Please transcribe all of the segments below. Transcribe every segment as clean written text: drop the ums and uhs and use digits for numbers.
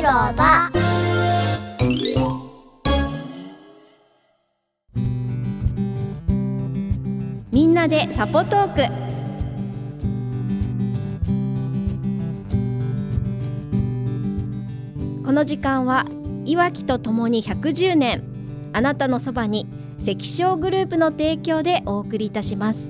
場。 みんなでサポトーク。この時間はいわきとともに110年、あなたのそばに関商グループの提供でお送りいたします。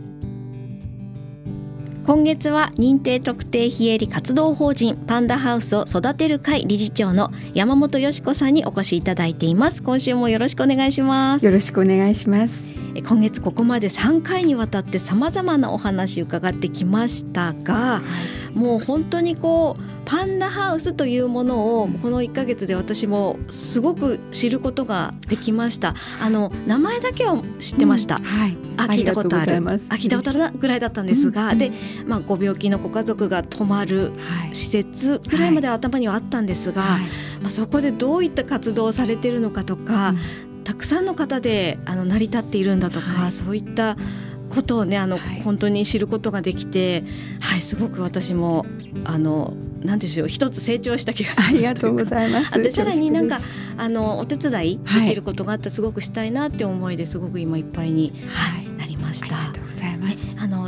今月は認定特定非営利活動法人パンダハウスを育てる会理事長の山本よし子さんにお越しいただいています。今週もよろしくお願いします。 よろしくお願いします。 今月ここまで3回にわたってさまざまなお話伺ってきましたが、もう本当にパンダハウスというものをこの1ヶ月で私もすごく知ることができました。名前だけは知ってました、聞いたことある、聞いたことあるぐらいだったんですが、で、ご病気のご家族が泊まる施設ぐらいまでは頭にはあったんですが、そこでどういった活動をされているのかとか、たくさんの方で成り立っているんだとか、そういったことをね本当に知ることができて、すごく私もなんでしょう、一つ成長した気がします。 ありがとうございます。 でさらにお手伝いできることがあったらすごくしたいなって思いですごく今いっぱいに、なりました。 ありがとうございます。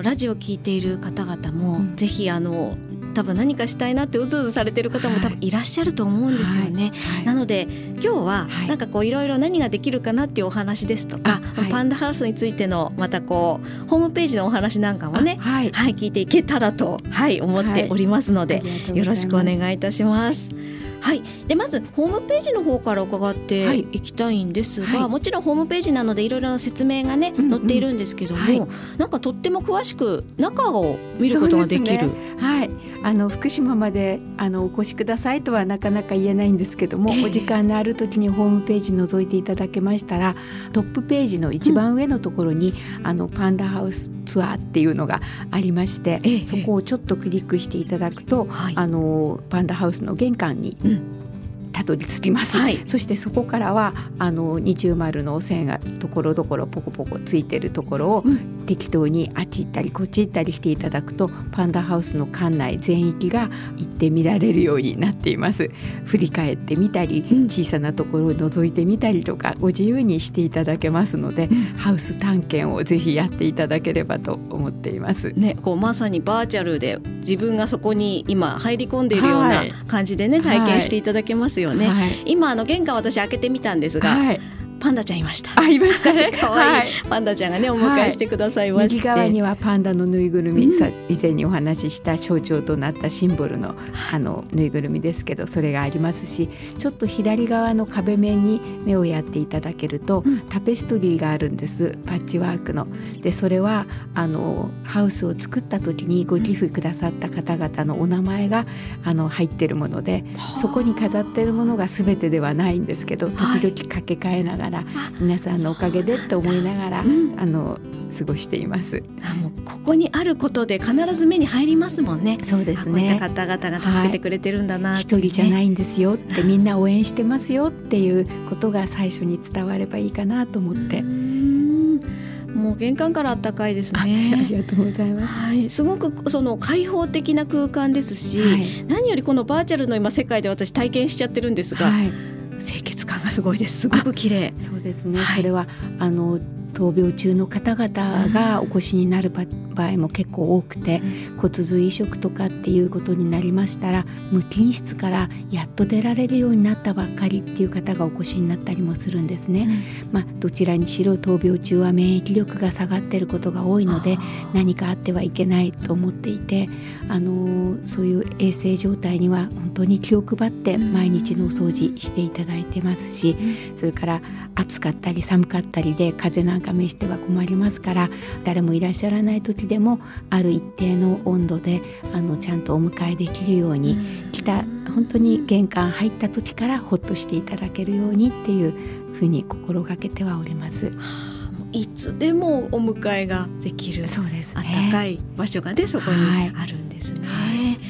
ラジオ聞いている方々も、ぜひ多分何かしたいなってうずうずされている方も多分いらっしゃると思うんですよね。なので今日はいろいろ何ができるかなっていうお話ですとか、パンダハウスについてのまたホームページのお話なんかもね、聞いていけたらと、思っておりますので、よろしくお願いいたします。でまずホームページの方から伺っていきたいんですが、もちろんホームページなのでいろいろな説明がね、載っているんですけども、なんかとっても詳しく中を見ることができる。 福島までお越しくださいとはなかなか言えないんですけども、お時間のある時にホームページ覗いていただけましたら、トップページの一番上のところに、パンダハウスツアーっていうのがありまして、そこをちょっとクリックしていただくと、パンダハウスの玄関にたどり着きます、そしてそこからは二重丸の線がところどころポコポコついてるところを、適当にあっち行ったりこっち行ったりしていただくと、パンダハウスの館内全域が行って見られるようになっています。振り返ってみたり、小さなところを覗いてみたりとか、ご自由にしていただけますので、ハウス探検をぜひやっていただければと思っています、 まさにバーチャルで自分がそこに今入り込んでいるような感じでね、体験していただけますよね。今玄関私開けてみたんですが、パンダちゃんいました。 いましたね。 かわいいパンダちゃんがねお迎えしてくださいまして、 右側にはパンダのぬいぐるみ、以前にお話しした象徴となったシンボルのぬいぐるみですけど、それがありますし、ちょっと左側の壁面に目をやっていただけると、タペストリーがあるんです。パッチワークの。でそれはハウスを作った時にご寄付くださった方々のお名前が入ってるもので、そこに飾ってるものが全てではないんですけど、時々掛け替えながら、皆さんのおかげでと思いながら、過ごしています。 もうここにあることで必ず目に入りますもんね。 そうですね。 こういった方々が助けてくれてるんだなって、 一人じゃないんですよって、みんな応援してますよっていうことが最初に伝わればいいかなと思って。 もう玄関からあったかいですね。 ありがとうございます、 すごく開放的な空間ですし、何よりこのバーチャルの今世界で私体験しちゃってるんですが、清潔感がすごいです。すごく綺麗。 そうですね、それは闘病中の方々がお越しになる場合も結構多くて、骨髄移植とかっていうことになりましたら、無菌室からやっと出られるようになったばっかりっていう方がお越しになったりもするんですね、どちらにしろ闘病中は免疫力が下がっていることが多いので、何かあってはいけないと思っていて、そういう衛生状態には本当に気を配って毎日のお掃除していただいてますし、それから暑かったり寒かったりで風邪なんか召しては困りますから、誰もいらっしゃらない時でもある一定の温度でちゃんとお迎えできるように、本当に玄関入った時からほっとしていただけるようにっていうふうに心がけてはおります。 いつでもお迎えができる、 そうですね、 暖かい場所がねそこにあるんですね、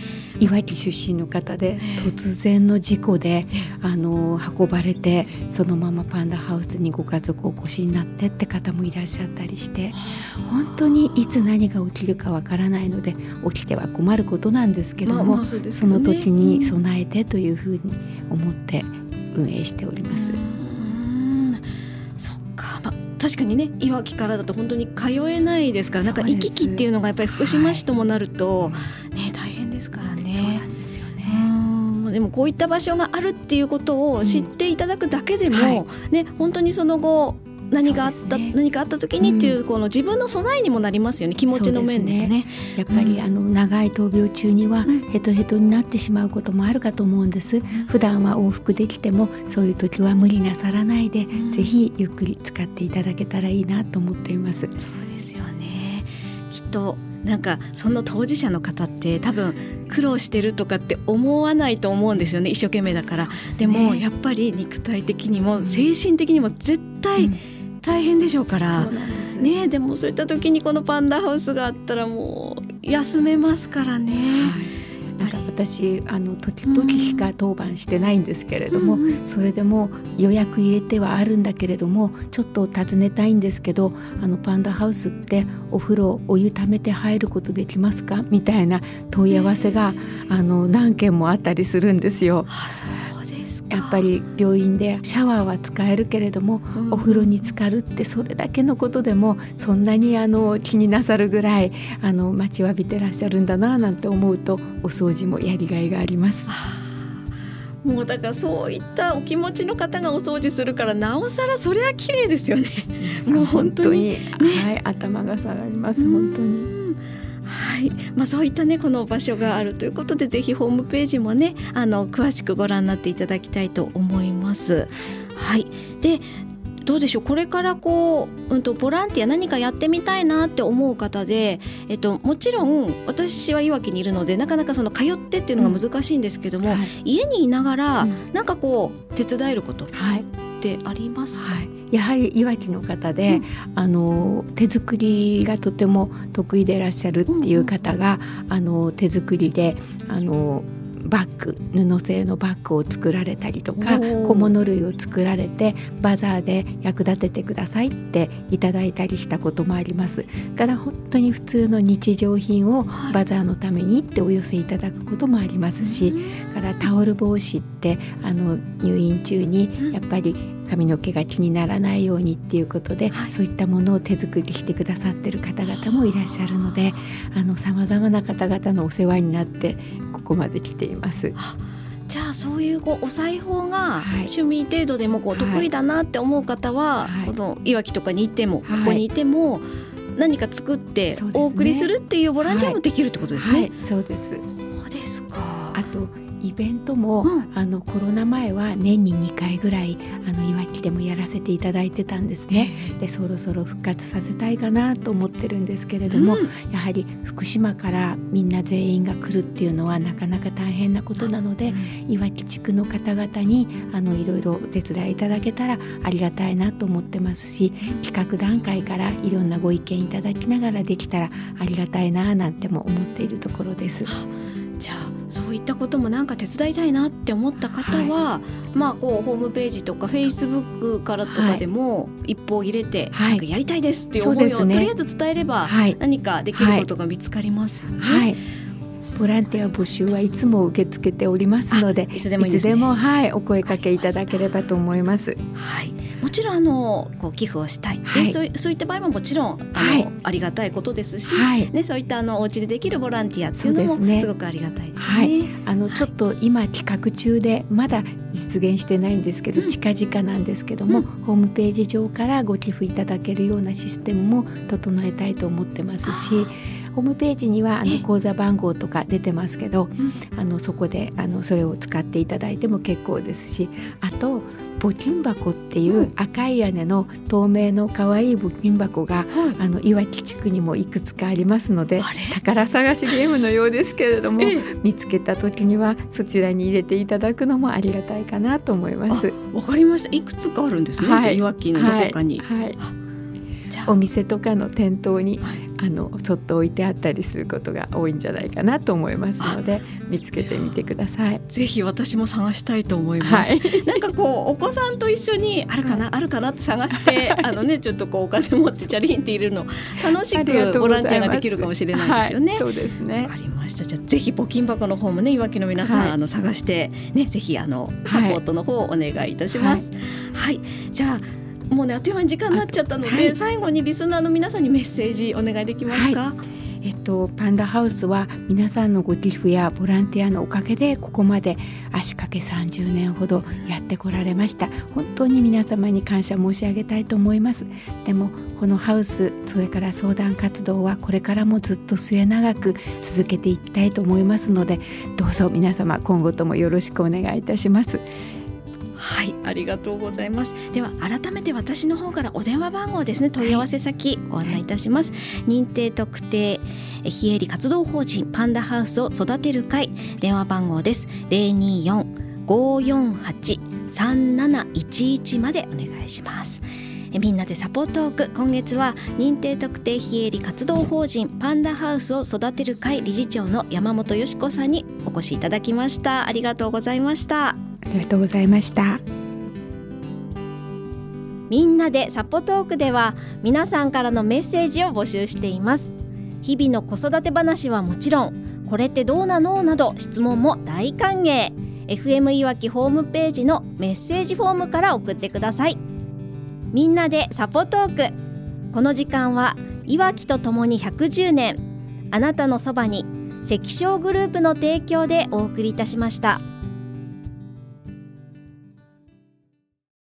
いわき出身の方で突然の事故で運ばれてそのままパンダハウスにご家族お越しになってって方もいらっしゃったりして、本当にいつ何が起きるかわからないので、起きては困ることなんですけども、その時に備えてというふうに思って運営しております。 そっか、確かにね、いわきからだと本当に通えないですから、なんか行き来っていうのがやっぱり福島市ともなると、大変ですからね。 そうなんですよね。 でもこういった場所があるっていうことを知っていただくだけでも、本当にその後何かあった時にっていう、この自分の備えにもなりますよね、気持ちの面でね。 やっぱり長い闘病中にはヘトヘトになってしまうこともあるかと思うんです。普段は往復できてもそういう時は無理なさらないで、ぜひゆっくり使っていただけたらいいなと思っています。 そうですよね。きっとなんかその当事者の方って多分苦労してるとかって思わないと思うんですよね、一生懸命だから。でもやっぱり肉体的にも精神的にも絶対大変でしょうから、 そうなんですね。でもそういった時にこのパンダハウスがあったらもう休めますからね。 なんか私時々しか当番してないんですけれども、それでも予約入れてはあるんだけれども、ちょっと尋ねたいんですけど、パンダハウスってお風呂お湯ためて入ることできますかみたいな問い合わせが何件もあったりするんですよ。 そうですか。 やっぱり病院でシャワーは使えるけれども、お風呂に浸かるってそれだけのことでもそんなに気になさるぐらい待ちわびてらっしゃるんだななんて思うと、お掃除もやりがいがあります。 もうだからそういったお気持ちの方がお掃除するから、なおさらそれは綺麗ですよね。もう本当に、 頭が下がります。本当に。 そういったね、この場所があるということで、ぜひホームページもね詳しくご覧になっていただきたいと思います。でどうでしょう、これからボランティア何かやってみたいなって思う方で、もちろん私はいわきにいるのでなかなかその通ってっていうのが難しいんですけども、家にいながらなんか手伝えることってありますか？ やはりいわきの方で、手作りがとても得意でいらっしゃるっていう方が、手作りでバッグ、布製のバッグを作られたりとか、小物類を作られてバザーで役立ててくださいっていただいたりしたこともあります。だから本当に普通の日常品をバザーのためにってお寄せいただくこともありますし、からタオル帽子って入院中にやっぱり髪の毛が気にならないようにっていうことで、そういったものを手作りしてくださってる方々もいらっしゃるので、さまざまな方々のお世話になってここまで来ています。 じゃあそういうお裁縫が趣味程度でも得意だなって思う方は、このいわきとかにいても、ここにいても何か作ってお送りするっていうボランティアもできるってことですね。 そうです。 そうですか。 あとイベントも、コロナ前は年に2回ぐらいいわきでもやらせていただいてたんですね。でそろそろ復活させたいかなと思ってるんですけれども、やはり福島からみんな全員が来るっていうのはなかなか大変なことなので、いわき地区の方々にいろいろお手伝いいただけたらありがたいなと思ってますし、企画段階からいろんなご意見いただきながらできたらありがたいななんても思っているところです。 じゃあそういったこともなんか手伝いたいなって思った方は、ホームページとかフェイスブックからとかでも一報入れて、なんかやりたいですっていう思いをとりあえず伝えれば、何かできることが見つかりますよね。 ボランティア募集はいつも受け付けておりますので、いつでもいいですね。いつでも、お声かけいただければと思います。 もちろん寄付をしたい、そういった場合ももちろんありがたいことですし、そういったお家でできるボランティアっていうのもすごくありがたいですね。 ちょっと今企画中でまだ実現してないんですけど、近々なんですけども、ホームページ上からご寄付いただけるようなシステムも整えたいと思ってますし、ホームページには口座番号とか出てますけど、そこでそれを使っていただいても結構ですし、あと募金箱っていう赤い屋根の透明の可愛い募金箱が、いわき地区にもいくつかありますので、宝探しゲームのようですけれども、見つけた時にはそちらに入れていただくのもありがたいかなと思います。 わかりました。いくつかあるんですね。じゃあいわきのどこかに。 お店とかの店頭に、そっと置いてあったりすることが多いんじゃないかなと思いますので、見つけてみてください。 ぜひ私も探したいと思います、なんかこうお子さんと一緒にあるかな、あるかなって探してちょっとこうお金持ってチャリンっているの楽しくボランティアができるかもしれないですよね。 そうですね。 わかりました。じゃあぜひ募金箱の方もね、いわきの皆さん、探してね、ぜひサポートの方をお願いいたします。はい、じゃあもうね、あっという間に時間になっちゃったので、最後にリスナーの皆さんにメッセージお願いできますか？ パンダハウスは皆さんのご寄付やボランティアのおかげでここまで足掛け30年ほどやってこられました。本当に皆様に感謝申し上げたいと思います。でもこのハウス、それから相談活動はこれからもずっと末永く続けていきたいと思いますので、どうぞ皆様今後ともよろしくお願いいたします。 はい、ありがとうございます。では改めて私の方からお電話番号ですね、問い合わせ先ご案内いたします。認定特定非営利活動法人パンダハウスを育てる会、電話番号です。 024-548-3711 までお願いします。みんなでサポートーク、今月は認定特定非営利活動法人パンダハウスを育てる会理事長の山本よし子さんにお越しいただきました。ありがとうございました。 ありがとうございました。 みんなでサポトークでは皆さんからのメッセージを募集しています。日々の子育て話はもちろん、これってどうなのなど質問も大歓迎。 FM いわきホームページのメッセージフォームから送ってください。みんなでサポトーク、この時間はいわきとともに110年、あなたのそばに関商グループの提供でお送りいたしました。